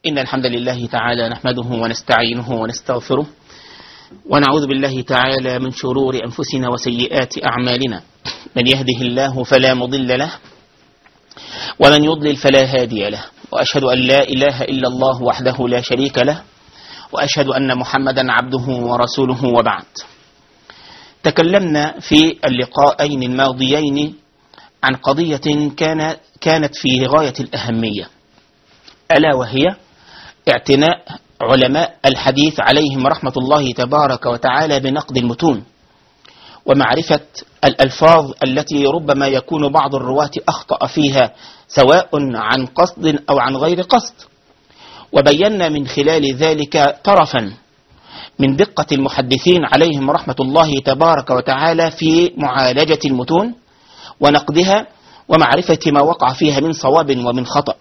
إن الحمد لله تعالى نحمده ونستعينه ونستغفره ونعوذ بالله تعالى من شرور أنفسنا وسيئات أعمالنا. من يهده الله فلا مضل له ومن يضلل فلا هادي له، وأشهد أن لا إله إلا الله وحده لا شريك له، وأشهد أن محمدا عبده ورسوله. وبعد، تكلمنا في اللقاءين الماضيين عن قضية كانت في غاية الأهمية، ألا وهي اعتناء علماء الحديث عليهم رحمة الله تبارك وتعالى بنقد المتون، ومعرفة الألفاظ التي ربما يكون بعض الرواة أخطأ فيها سواء عن قصد أو عن غير قصد. وبينا من خلال ذلك طرفا من دقة المحدثين عليهم رحمة الله تبارك وتعالى في معالجة المتون ونقدها ومعرفة ما وقع فيها من صواب ومن خطأ.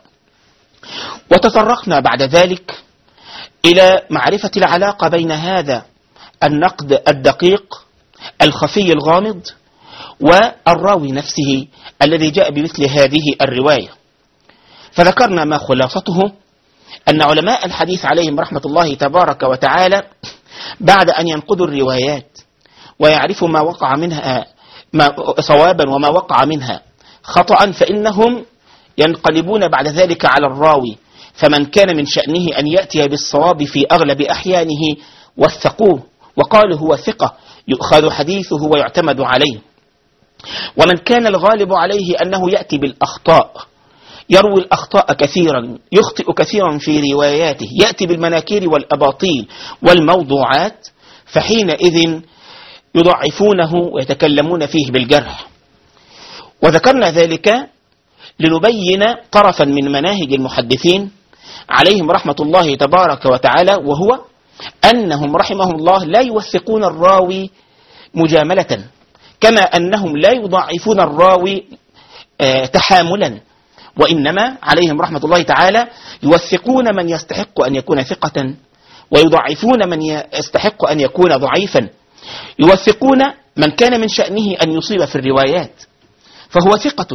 وتطرقنا بعد ذلك إلى معرفة العلاقة بين هذا النقد الدقيق الخفي الغامض والراوي نفسه الذي جاء بمثل هذه الرواية. فذكرنا ما خلاصته أن علماء الحديث عليهم رحمة الله تبارك وتعالى بعد أن ينقدوا الروايات ويعرفوا ما وقع منها صوابا وما وقع منها خطأ، فإنهم ينقلبون بعد ذلك على الراوي، فمن كان من شأنه أن يأتي بالصواب في أغلب أحيانه وثقوه وقالوا هو ثقة يؤخذ حديثه ويعتمد عليه. ومن كان الغالب عليه أنه يأتي بالأخطاء، يروي الأخطاء كثيرا، يخطئ كثيرا في رواياته، يأتي بالمناكير والأباطيل والموضوعات، فحينئذ يضعفونه ويتكلمون فيه بالجرح. وذكرنا ذلك لنبين طرفا من مناهج المحدثين عليهم رحمة الله تبارك وتعالى، وهو أنهم رحمهم الله لا يوثقون الراوي مجاملة، كما أنهم لا يضعفون الراوي تحاملا، وإنما عليهم رحمة الله تعالى يوثقون من يستحق أن يكون ثقة ويضعفون من يستحق أن يكون ضعيفا. يوثقون من كان من شأنه أن يصيب في الروايات فهو ثقة،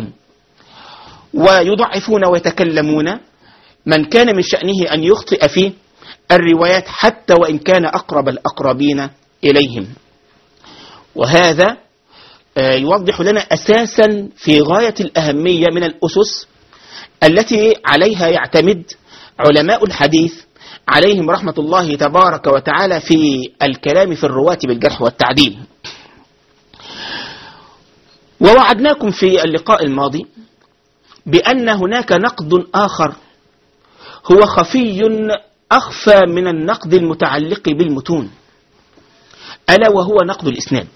ويضعفون ويتكلمون من كان من شأنه أن يخطئ في الروايات حتى وإن كان أقرب الأقربين إليهم. وهذا يوضح لنا أساسا في غاية الأهمية من الأسس التي عليها يعتمد علماء الحديث عليهم رحمة الله تبارك وتعالى في الكلام في الرواة بالجرح والتعديل. ووعدناكم في اللقاء الماضي بأن هناك نقد آخر هو خفي أخفى من النقد المتعلق بالمتون، ألا وهو نقد الإسناد.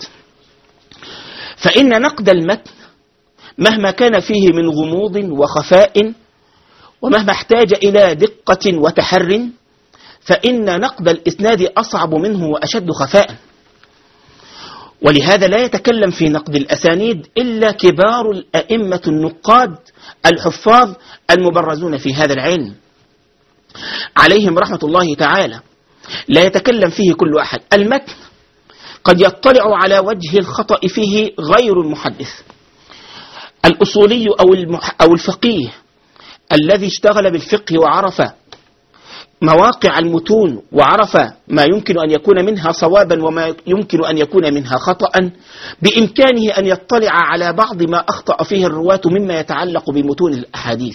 فإن نقد المتن مهما كان فيه من غموض وخفاء ومهما احتاج إلى دقة وتحر، فإن نقد الإسناد أصعب منه وأشد خفاء. ولهذا لا يتكلم في نقد الأسانيد إلا كبار الأئمة النقاد الحفاظ المبرزون في هذا العلم عليهم رحمة الله تعالى، لا يتكلم فيه كل أحد. المتن قد يطلع على وجه الخطأ فيه غير المحدث، الأصولي أو الفقيه الذي اشتغل بالفقه وعرف مواقع المتون وعرف ما يمكن أن يكون منها صوابا وما يمكن أن يكون منها خطأ، بإمكانه أن يطلع على بعض ما أخطأ فيه الرواة مما يتعلق بمتون الأحاديث،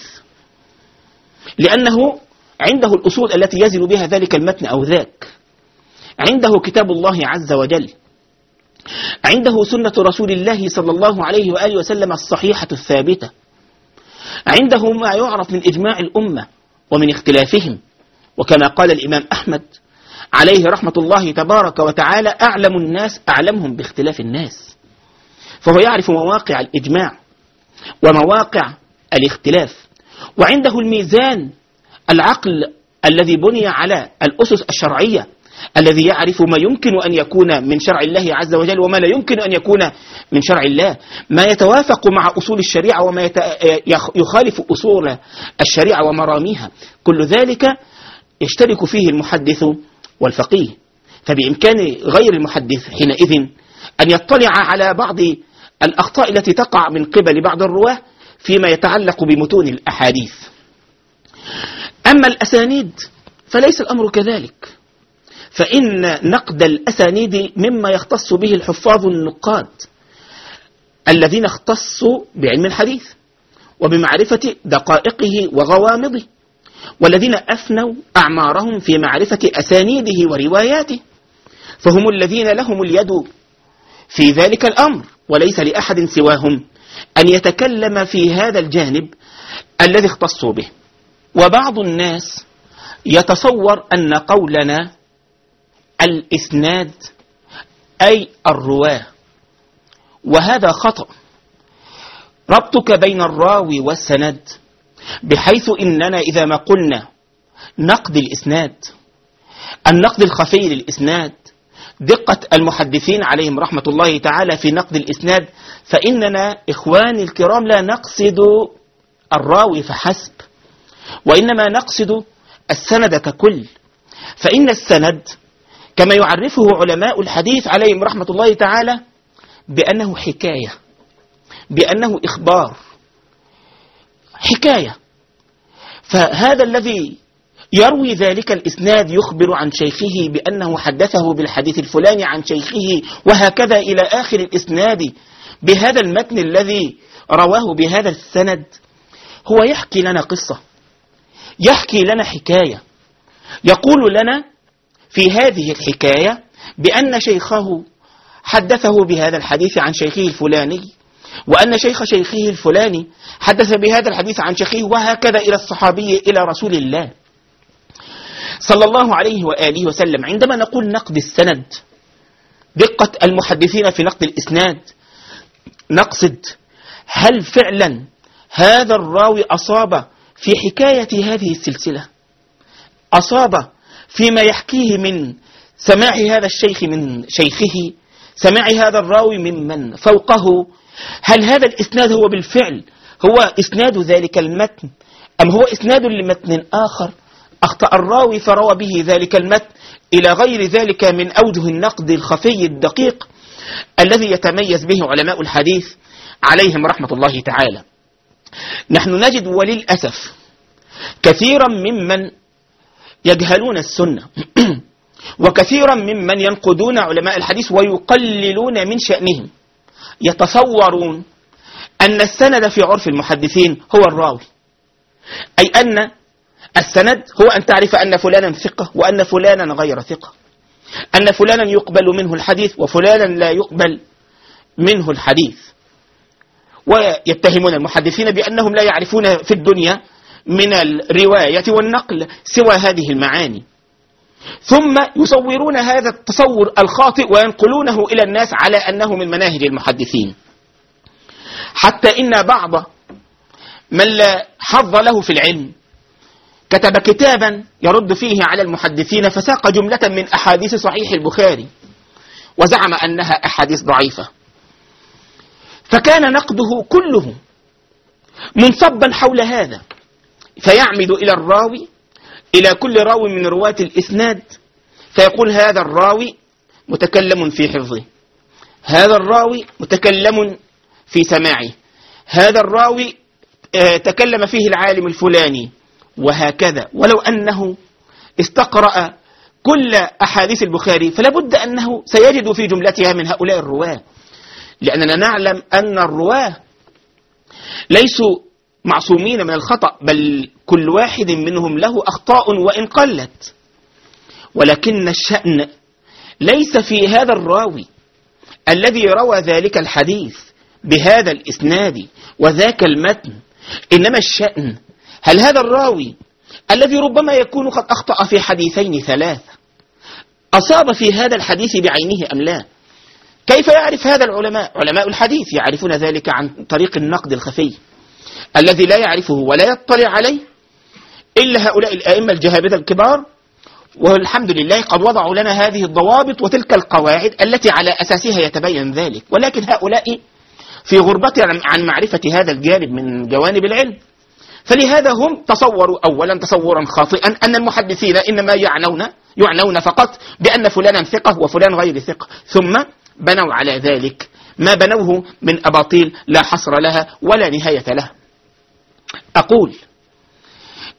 لأنه عنده الأصول التي يزن بها ذلك المتن أو ذاك، عنده كتاب الله عز وجل، عنده سنة رسول الله صلى الله عليه وآله وسلم الصحيحة الثابتة، عنده ما يعرف من إجماع الأمة ومن اختلافهم. وكما قال الإمام أحمد عليه رحمة الله تبارك وتعالى: أعلم الناس أعلمهم باختلاف الناس. فهو يعرف مواقع الإجماع ومواقع الاختلاف، وعنده الميزان العقل الذي بني على الأسس الشرعية، الذي يعرف ما يمكن أن يكون من شرع الله عز وجل وما لا يمكن أن يكون من شرع الله، ما يتوافق مع أصول الشريعة وما يخالف أصول الشريعة ومراميها. كل ذلك يشترك فيه المحدث والفقيه، فبإمكان غير المحدث حينئذ أن يطلع على بعض الأخطاء التي تقع من قبل بعض الرواة فيما يتعلق بمتون الأحاديث. أما الأسانيد فليس الأمر كذلك، فإن نقد الأسانيد مما يختص به الحفاظ النقاد الذين اختصوا بعلم الحديث وبمعرفة دقائقه وغوامضه، والذين أفنوا أعمارهم في معرفة أسانيده ورواياته، فهم الذين لهم اليد في ذلك الأمر، وليس لأحد سواهم أن يتكلم في هذا الجانب الذي اختصوا به. وبعض الناس يتصور أن قولنا الإسناد أي الرواة، وهذا خطأ. ربطك بين الراوي والسند، بحيث إننا إذا ما قلنا نقد الإسناد، النقد الخفي للإسناد، دقة المحدثين عليهم رحمة الله تعالى في نقد الإسناد، فإننا إخواني الكرام لا نقصد الراوي فحسب، وإنما نقصد السند ككل. فإن السند كما يعرفه علماء الحديث عليهم رحمة الله تعالى بأنه حكاية، بأنه إخبار، حكاية. فهذا الذي يروي ذلك الإسناد يخبر عن شيخه بأنه حدثه بالحديث الفلاني عن شيخه، وهكذا إلى آخر الإسناد بهذا المتن الذي رواه بهذا السند. هو يحكي لنا قصة، يحكي لنا حكاية، يقول لنا في هذه الحكاية بأن شيخه حدثه بهذا الحديث عن شيخه الفلاني، وأن شيخ شيخه الفلاني حدث بهذا الحديث عن شيخه، وهكذا إلى الصحابي إلى رسول الله صلى الله عليه وآله وسلم. عندما نقول نقد السند، دقة المحدثين في نقد الإسناد، نقصد هل فعلا هذا الراوي أصاب في حكاية هذه السلسلة، أصاب فيما يحكيه من سماع هذا الشيخ من شيخه، سماع هذا الراوي ممن فوقه. هل هذا الإسناد هو بالفعل هو إسناد ذلك المتن، أم هو إسناد لمتن آخر أخطأ الراوي فروى به ذلك المتن إلى غير ذلك من أوجه النقد الخفي الدقيق الذي يتميز به علماء الحديث عليهم رحمة الله تعالى. نحن نجد وللأسف كثيرا ممن يجهلون السنة وكثيرا ممن ينقدون علماء الحديث ويقللون من شأنهم، يتصورون أن السند في عرف المحدثين هو الراوي، أي أن السند هو أن تعرف أن فلانا ثقة وأن فلانا غير ثقة، أن فلانا يقبل منه الحديث وفلانا لا يقبل منه الحديث. ويتهمون المحدثين بأنهم لا يعرفون في الدنيا من الرواية والنقل سوى هذه المعاني، ثم يصورون هذا التصور الخاطئ وينقلونه إلى الناس على أنه من مناهج المحدثين، حتى إن بعض من لا حظ له في العلم كتب كتابا يرد فيه على المحدثين، فساق جملة من أحاديث صحيح البخاري وزعم أنها أحاديث ضعيفة، فكان نقده كله منصبا حول هذا، فيعمد إلى الراوي، إلى كل راوي من رواة الإسناد، فيقول هذا الراوي متكلم في حفظه، هذا الراوي متكلم في سماعه، هذا الراوي تكلم فيه العالم الفلاني، وهكذا. ولو أنه استقرأ كل أحاديث البخاري فلابد أنه سيجد في جملتها من هؤلاء الرواة، لأننا نعلم أن الرواة ليسوا معصومين من الخطأ، بل كل واحد منهم له أخطاء وإن قلت، ولكن الشأن ليس في هذا الراوي الذي روى ذلك الحديث بهذا الإسناد وذاك المتن، إنما الشأن هل هذا الراوي الذي ربما يكون قد أخطأ في حديثين ثلاثة أصاب في هذا الحديث بعينه أم لا؟ كيف يعرف هذا العلماء؟ علماء الحديث يعرفون ذلك عن طريق النقد الخفي الذي لا يعرفه ولا يطلع عليه إلا هؤلاء الأئمة الجهابذة الكبار، والحمد لله قد وضعوا لنا هذه الضوابط وتلك القواعد التي على أساسها يتبين ذلك، ولكن هؤلاء في غربة عن معرفة هذا الجانب من جوانب العلم. فلهذا هم تصوروا أولا تصورا خاطئا أن المحدثين إنما يعنون فقط بأن فلانا ثقة وفلان غير ثقة، ثم بنوا على ذلك ما بنوه من أباطيل لا حصر لها ولا نهاية لها. أقول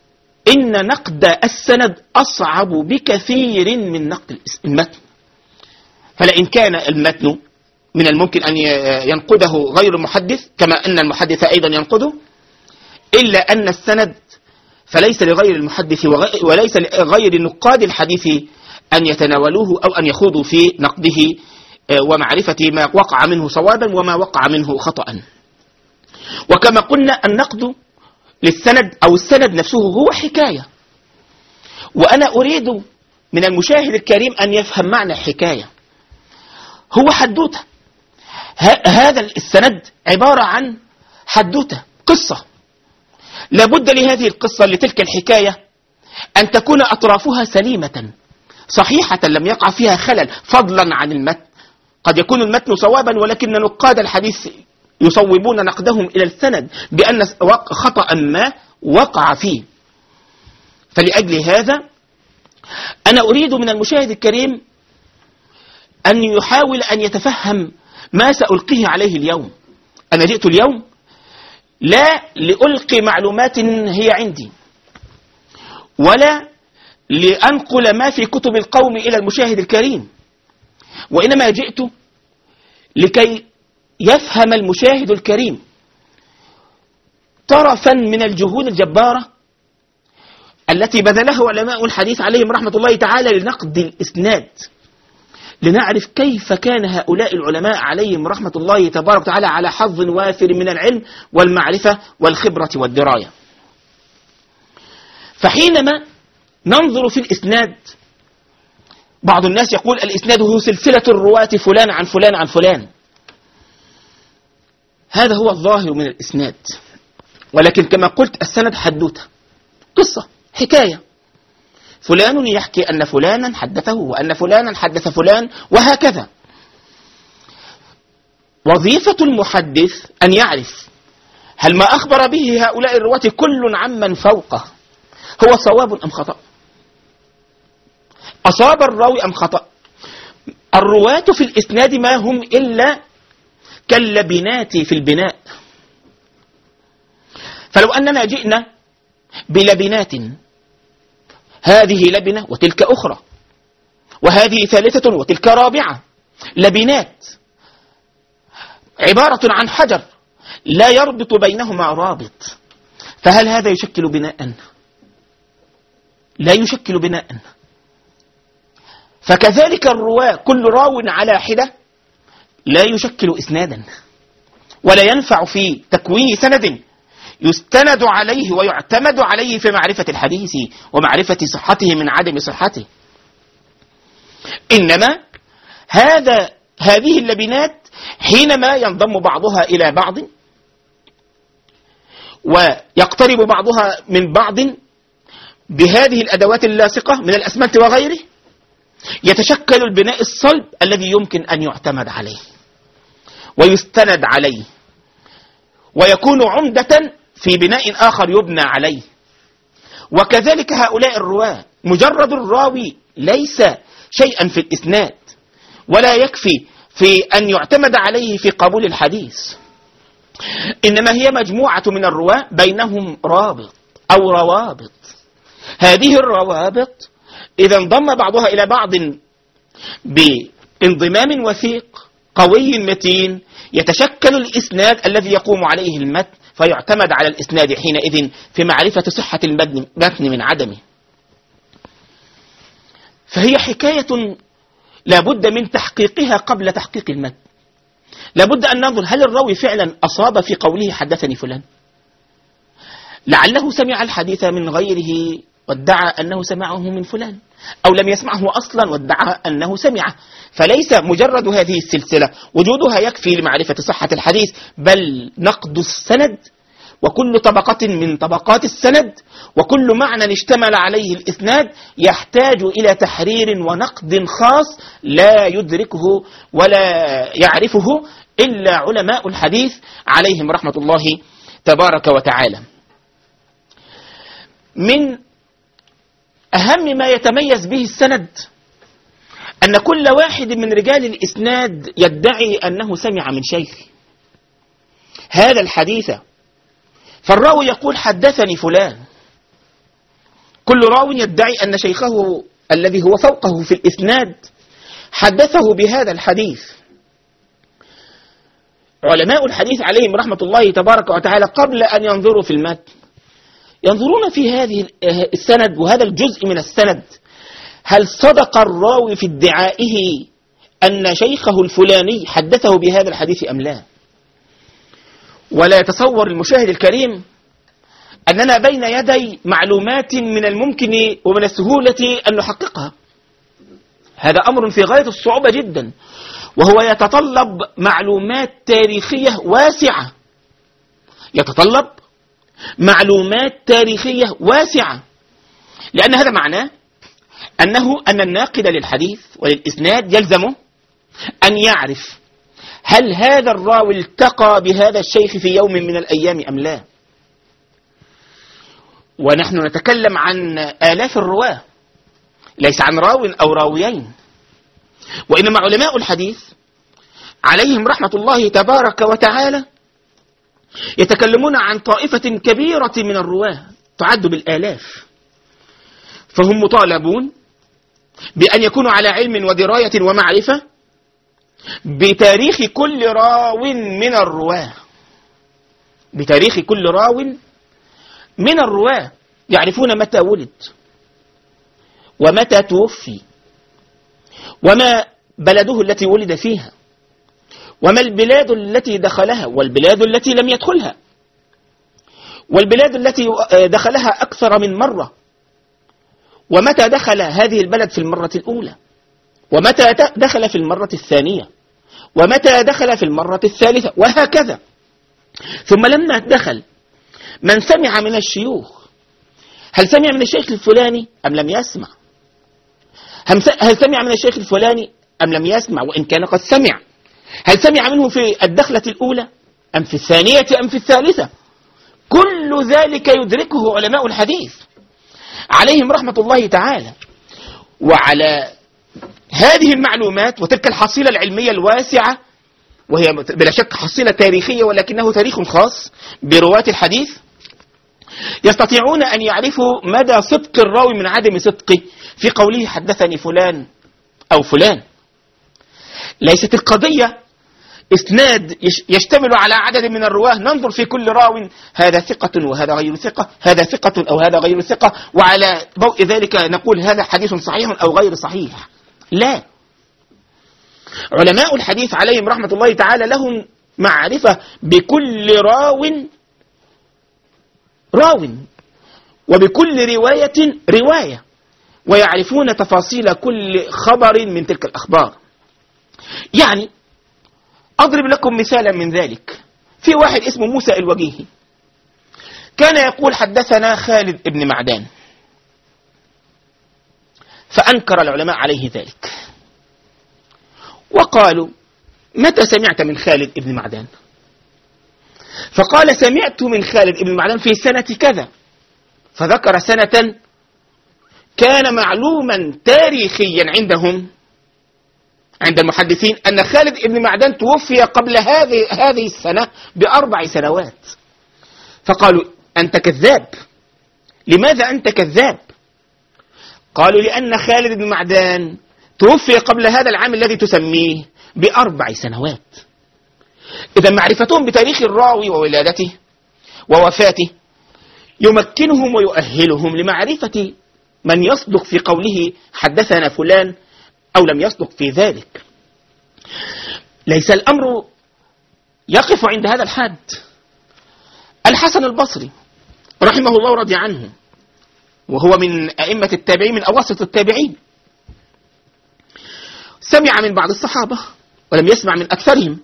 إن نقد السند أصعب بكثير من نقد المتن. فلئن كان المتن من الممكن أن ينقده غير المحدث كما أن المحدث أيضا ينقده، إلا أن السند فليس لغير المحدث وليس لغير نقاد الحديث أن يتناولوه أو أن يخوضوا في نقده ومعرفة ما وقع منه صوابا وما وقع منه خطأ. وكما قلنا النقد للسند أو السند نفسه هو حكاية، وأنا أريد من المشاهد الكريم أن يفهم معنى الحكاية. هو حدوتة، هذا السند عبارة عن حدوتة، قصة، لابد لهذه القصة لتلك الحكاية أن تكون أطرافها سليمة صحيحة لم يقع فيها خلل، فضلا عن المتن. قد يكون المتن صوابا ولكن نقاد الحديث يصوبون نقدهم إلى السند بأن خطأ ما وقع فيه. فلأجل هذا أنا أريد من المشاهد الكريم أن يحاول أن يتفهم ما سألقيه عليه اليوم. أنا جئت اليوم لا لألقي معلومات هي عندي ولا لأنقل ما في كتب القوم إلى المشاهد الكريم، وإنما جئت لكي يفهم المشاهد الكريم طرفا من الجهود الجبارة التي بذلها علماء الحديث عليهم رحمة الله تعالى لنقد الإسناد، لنعرف كيف كان هؤلاء العلماء عليهم رحمة الله تبارك وتعالى على حظ وافر من العلم والمعرفة والخبرة والدراية. فحينما ننظر في الإسناد، بعض الناس يقول الإسناد هو سلسلة الرواة فلان عن فلان عن فلان. هذا هو الظاهر من الإسناد، ولكن كما قلت السند حدوتة، قصة، حكاية، فلان يحكي أن فلانا حدثه وأن فلانا حدث فلان وهكذا. وظيفة المحدث أن يعرف هل ما أخبر به هؤلاء الرواة كل عمن فوقه هو صواب أم خطأ، أصاب الراوي أم خطأ. الرواة في الإسناد ما هم إلا كاللبنات في البناء. فلو أننا جئنا بلبنات، هذه لبنة وتلك أخرى وهذه ثالثة وتلك رابعة، لبنات عبارة عن حجر لا يربط بينهما رابط، فهل هذا يشكل بناء؟ لا يشكل بناء. فكذلك الرواة كل راو على حدة لا يشكل إسنادا، ولا ينفع في تكوين سند يستند عليه ويعتمد عليه في معرفة الحديث ومعرفة صحته من عدم صحته. إنما هذه اللبنات حينما ينضم بعضها إلى بعض ويقترب بعضها من بعض بهذه الأدوات اللاصقة من الأسمنت وغيره، يتشكل البناء الصلب الذي يمكن أن يعتمد عليه ويستند عليه، ويكون عمدة في بناء آخر يبنى عليه. وكذلك هؤلاء الرواة، مجرد الراوي ليس شيئا في الإسناد ولا يكفي في أن يعتمد عليه في قبول الحديث، إنما هي مجموعة من الرواة بينهم رابط أو روابط. هذه الروابط إذا انضم بعضها إلى بعض بانضمام وثيق قوي متين يتشكل الإسناد الذي يقوم عليه المتن، فيعتمد على الإسناد حينئذ في معرفة صحة المتن من عدمه. فهي حكاية لابد من تحقيقها قبل تحقيق المتن. لابد أن ننظر هل الراوي فعلا أصاب في قوله حدثني فلان، لعله سمع الحديث من غيره وادعى أنه سمعه من فلان، أو لم يسمعه أصلا وادعى أنه سمعه. فليس مجرد هذه السلسلة وجودها يكفي لمعرفة صحة الحديث، بل نقد السند وكل طبقة من طبقات السند وكل معنى اشتمل عليه الإسناد يحتاج إلى تحرير ونقد خاص لا يدركه ولا يعرفه إلا علماء الحديث عليهم رحمة الله تبارك وتعالى. من أهم ما يتميز به السند أن كل واحد من رجال الإسناد يدعي أنه سمع من شيخ هذا الحديث، فالراوي يقول حدثني فلان، كل راو يدعي أن شيخه الذي هو فوقه في الإسناد حدثه بهذا الحديث. علماء الحديث عليهم رحمة الله تبارك وتعالى قبل أن ينظروا في المتن ينظرون في هذه السند وهذا الجزء من السند، هل صدق الراوي في ادعائه أن شيخه الفلاني حدثه بهذا الحديث أم لا. ولا يتصور المشاهد الكريم أننا بين يدي معلومات من الممكن ومن السهولة أن نحققها. هذا أمر في غاية الصعوبة جدا، وهو يتطلب معلومات تاريخية واسعة، يتطلب معلومات تاريخية واسعة، لأن هذا معناه أن الناقد للحديث وللإسناد يلزمه أن يعرف هل هذا الراوي التقى بهذا الشيخ في يوم من الأيام أم لا. ونحن نتكلم عن آلاف الرواة، ليس عن راو أو راويين، وإنما علماء الحديث عليهم رحمة الله تبارك وتعالى يتكلمون عن طائفة كبيرة من الرواة تعد بالآلاف، فهم مطالبون بأن يكونوا على علم ودراية ومعرفة بتاريخ كل راو من الرواة، بتاريخ كل راو من الرواة، يعرفون متى ولد ومتى توفي وما بلده التي ولد فيها وما البلاد التي دخلها والبلاد التي لم يدخلها والبلاد التي دخلها أكثر من مرة، ومتى دخل هذه البلد في المرة الأولى ومتى دخل في المرة الثانية ومتى دخل في المرة الثالثة وهكذا. ثم لما دخل من سمع من الشيوخ، هل سمع من الشيخ الفلاني أم لم يسمع؟ هل سمع من الشيخ الفلاني أم لم يسمع وإن كان قد سمع؟ هل سمع منه في الدخلة الأولى أم في الثانية أم في الثالثة؟ كل ذلك يدركه علماء الحديث عليهم رحمة الله تعالى. وعلى هذه المعلومات وتلك الحصيلة العلمية الواسعة، وهي بلا شك حصيلة تاريخية ولكنه تاريخ خاص برواة الحديث، يستطيعون أن يعرفوا مدى صدق الراوي من عدم صدقه في قوله حدثني فلان أو فلان. ليست القضية إسناد يشتمل على عدد من الرواه ننظر في كل راو هذا ثقة وهذا غير ثقة، هذا ثقة أو هذا غير ثقة، وعلى ضوء ذلك نقول هذا حديث صحيح أو غير صحيح. لا، علماء الحديث عليهم رحمة الله تعالى لهم معرفة بكل راو وبكل رواية، ويعرفون تفاصيل كل خبر من تلك الأخبار. يعني أضرب لكم مثالا من ذلك. في واحد اسمه موسى الوجيهي كان يقول حدثنا خالد ابن معدان، فأنكر العلماء عليه ذلك وقالوا متى سمعت من خالد ابن معدان؟ فقال سمعت من خالد ابن معدان في سنة كذا، فذكر سنة كان معلوما تاريخيا عندهم عند المحدثين أن خالد ابن معدان توفي قبل هذه السنة ب4 سنوات. فقالوا أنت كذاب. لماذا أنت كذاب؟ قالوا لأن خالد بن معدان توفي قبل هذا العام الذي تسميه ب4 سنوات. إذا معرفتهم بتاريخ الراوي وولادته ووفاته يمكنهم ويؤهلهم لمعرفة من يصدق في قوله حدثنا فلان أو لم يصدق في ذلك. ليس الأمر يقف عند هذا الحد. الحسن البصري رحمه الله ورضي عنه، وهو من أئمة التابعين من أواسط التابعين، سمع من بعض الصحابة ولم يسمع من أكثرهم،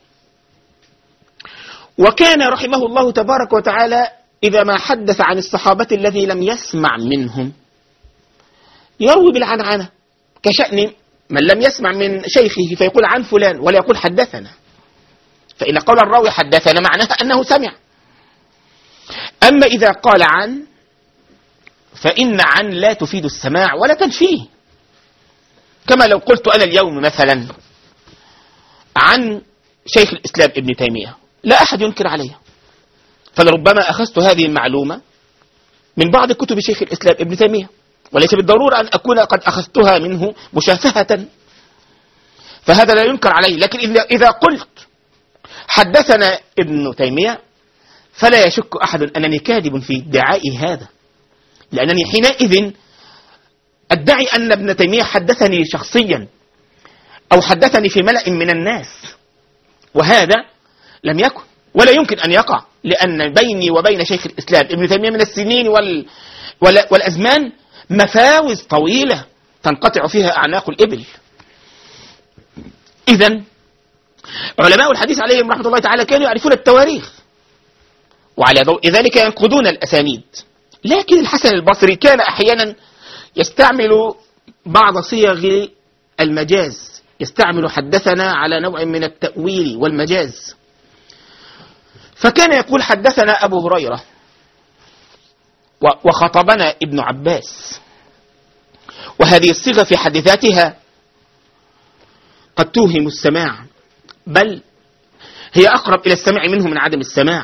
وكان رحمه الله تبارك وتعالى إذا ما حدث عن الصحابة الذي لم يسمع منهم يروي بالعنعنة، كشأن من لم يسمع من شيخه فيقول عن فلان ولا يقول حدثنا، فإن قول الراوي حدثنا معناه أنه سمع. أما إذا قال عن فإن عن لا تفيد السماع ولا تنفيه، كما لو قلت أنا اليوم مثلا عن شيخ الإسلام ابن تيمية لا أحد ينكر عليها، فلربما أخذت هذه المعلومة من بعض كتب شيخ الإسلام ابن تيمية، وليس بالضرورة أن أكون قد أخذتها منه مشافهة، فهذا لا ينكر عليه. لكن إذا قلت حدثنا ابن تيمية فلا يشك أحد أنني كاذب في ادعائي هذا، لأنني حينئذ أدعي أن ابن تيمية حدثني شخصيا أو حدثني في ملأ من الناس، وهذا لم يكن ولا يمكن أن يقع، لأن بيني وبين شيخ الإسلام ابن تيمية من السنين والأزمان مفاوز طويلة تنقطع فيها أعناق الإبل. إذن علماء الحديث عليهم رحمة الله تعالى كانوا يعرفون التواريخ، وعلى ضوء ذلك ينقضون الأسانيد. لكن الحسن البصري كان أحيانا يستعمل بعض صيغ المجاز، يستعمل حدثنا على نوع من التأويل والمجاز، فكان يقول حدثنا أبو هريرة وخطبنا ابن عباس، وهذه الصيغة في حد ذاتها قد توهم السماع، بل هي أقرب إلى السمع منه من عدم السماع.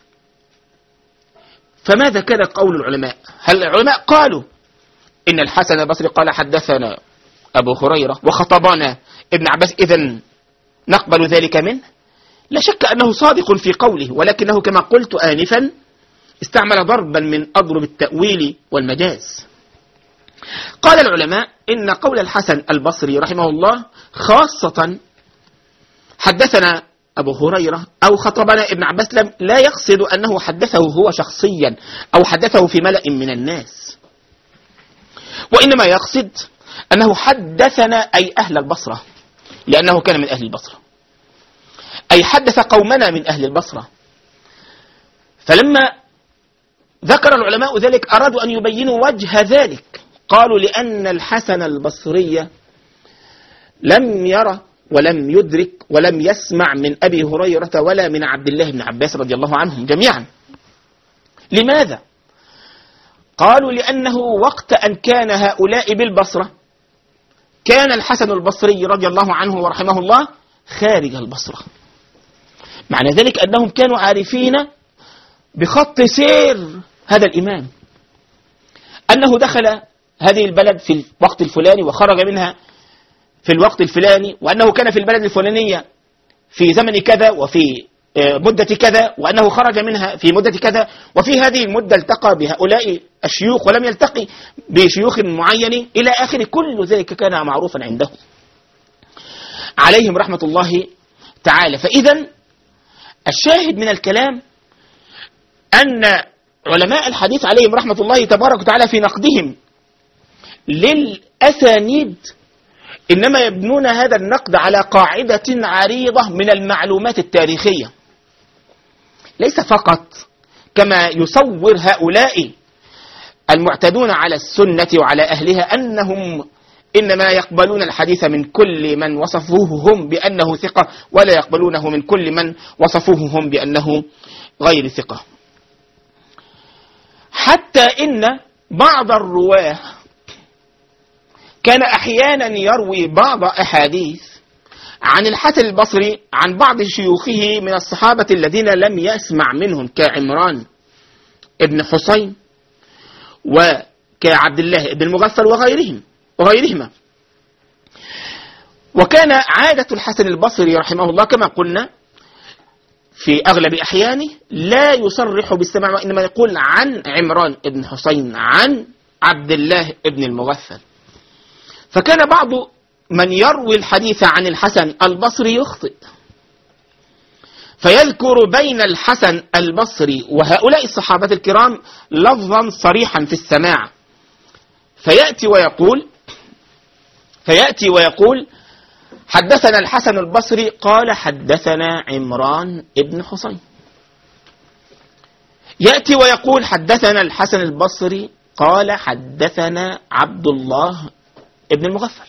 فماذا كان قول العلماء؟ هل العلماء قالوا إن الحسن البصري قال حدثنا أبو هريرة وخطبنا ابن عباس إذن نقبل ذلك منه؟ لا شك أنه صادق في قوله، ولكنه كما قلت آنفا استعمل ضربا من أضرب التأويل والمجاز. قال العلماء إن قول الحسن البصري رحمه الله خاصة حدثنا أبو هريرة أو خطبنا ابن عباس لا يقصد أنه حدثه هو شخصيا أو حدثه في ملأ من الناس، وإنما يقصد أنه حدثنا أي أهل البصرة، لأنه كان من أهل البصرة، أي حدث قومنا من أهل البصرة. فلما ذكر العلماء ذلك أرادوا أن يبينوا وجه ذلك، قالوا لأن الحسن البصري لم يرى ولم يدرك ولم يسمع من أبي هريرة ولا من عبد الله بن عباس رضي الله عنهم جميعا. لماذا؟ قالوا لأنه وقت أن كان هؤلاء بالبصرة كان الحسن البصري رضي الله عنه ورحمه الله خارج البصرة، معنى ذلك أنهم كانوا عارفين بخط سير هذا الإمام، أنه دخل هذه البلد في الوقت الفلاني وخرج منها في الوقت الفلاني، وأنه كان في البلد الفلانية في زمن كذا وفي مدة كذا، وأنه خرج منها في مدة كذا، وفي هذه المدة التقى بهؤلاء الشيوخ ولم يلتقي بشيوخ معين إلى آخر. كل ذلك كان معروفا عندهم عليهم رحمة الله تعالى. فإذا الشاهد من الكلام أن علماء الحديث عليهم رحمة الله تبارك وتعالى في نقدهم للأسانيد إنما يبنون هذا النقد على قاعدة عريضة من المعلومات التاريخية، ليس فقط كما يصور هؤلاء المعتدون على السنة وعلى أهلها أنهم إنما يقبلون الحديث من كل من وصفوه هم بأنه ثقة، ولا يقبلونه من كل من وصفوه هم بأنه غير ثقة. حتى إن بعض الرواه كان أحيانا يروي بعض أحاديث عن الحسن البصري عن بعض شيوخه من الصحابة الذين لم يسمع منهم، كعمران ابن حسين وكعبد الله ابن المغفل وغيرهما. وكان عادة الحسن البصري رحمه الله كما قلنا في أغلب أحيانه لا يصرح بالسماع، وإنما يقول عن عمران ابن حسين عن عبد الله ابن المغفل. فكان بعض من يروي الحديث عن الحسن البصري يخطئ، فيذكر بين الحسن البصري وهؤلاء الصحابة الكرام لفظا صريحا في السماع، فيأتي ويقول حدثنا الحسن البصري قال حدثنا عمران ابن حسين، يأتي ويقول حدثنا الحسن البصري قال حدثنا عبد الله ابن المغفل.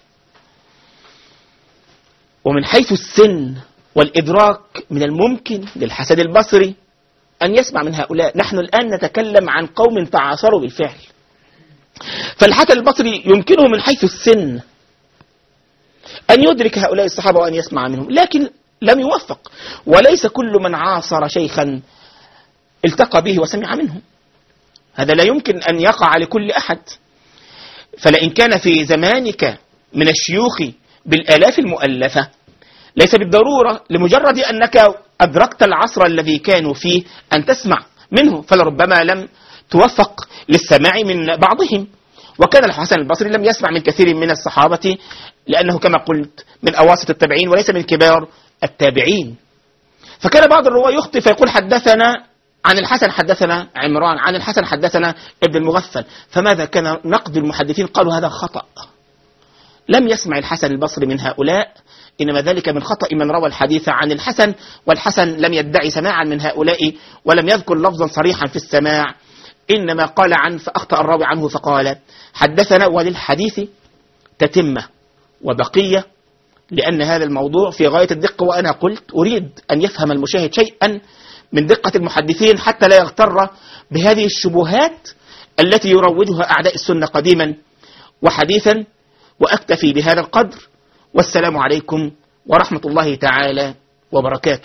ومن حيث السن والإدراك من الممكن للحسن البصري أن يسمع من هؤلاء. نحن الآن نتكلم عن قوم تعاصروا بالفعل، فالحسن البصري يمكنه من حيث السن أن يدرك هؤلاء الصحابة وأن يسمع منهم، لكن لم يوفق. وليس كل من عاصر شيخا التقى به وسمع منه، هذا لا يمكن أن يقع لكل أحد. فلئن كان في زمانك من الشيوخ بالآلاف المؤلفة، ليس بالضرورة لمجرد أنك أدركت العصر الذي كانوا فيه أن تسمع منه، فلربما لم توفق للسماع من بعضهم. وكان الحسن البصري لم يسمع من كثير من الصحابة، لأنه كما قلت من أواسط التابعين وليس من كبار التابعين. فكان بعض الرواة يخطئ فيقول حدثنا عن الحسن حدثنا عمران، عن الحسن حدثنا ابن المغفل. فماذا كان نقد المحدثين؟ قالوا هذا خطأ، لم يسمع الحسن البصري من هؤلاء، إنما ذلك من خطأ من روى الحديث عن الحسن، والحسن لم يدعي سماعا من هؤلاء ولم يذكر لفظا صريحا في السماع، إنما قال عن، فأخطأ الراوي عنه فقال حدثنا، وللحديث تتمة وبقية، لأن هذا الموضوع في غاية الدقة. وأنا قلت أريد أن يفهم المشاهد شيئا من دقة المحدثين حتى لا يغتر بهذه الشبهات التي يروجها أعداء السنة قديما وحديثا. وأكتفي بهذا القدر، والسلام عليكم ورحمة الله تعالى وبركاته.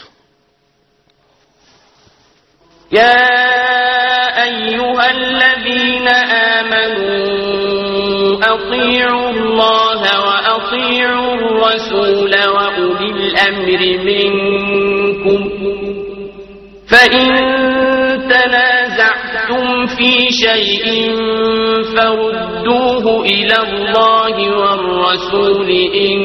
يا أيها الذين آمنوا أطيعوا الله وأطيعوا الرسول وأولي الأمر منكم، فإن تنازعتم في شيء فردوه إلى الله والرسول إن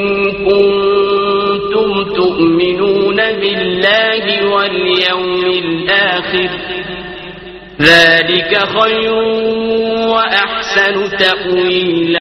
كنتم تؤمنون بالله واليوم الآخر، ذلك خير وأحسن تأويلا.